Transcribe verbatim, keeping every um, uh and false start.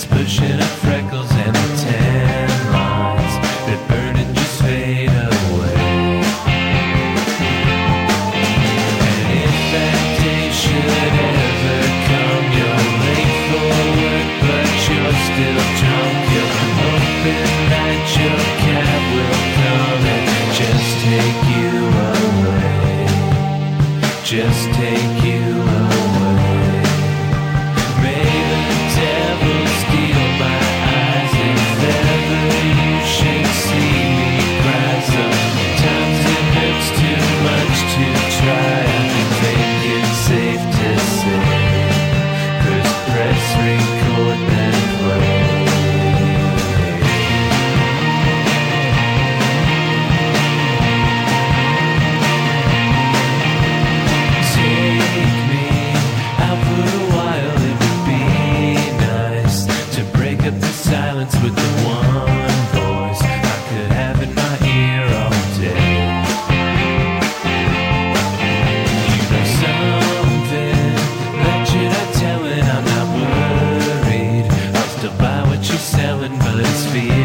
pushing up freckles and the tan lines that burn and just fade away. And if that day should ever come, you're late for work but you're still drunk, you're hoping that your cab will come and just take you away, just take you away. May the devil steal my eyes if ever you should see me cry. Sometimes it hurts too much to try. I think it's safe to say, first press record then play. Take me out for a while, it would be nice to break up the silence with the one voice I could have in my ear all day. You know something that you're not telling, I'm not worried. I'll still buy what you're selling, but it's fear.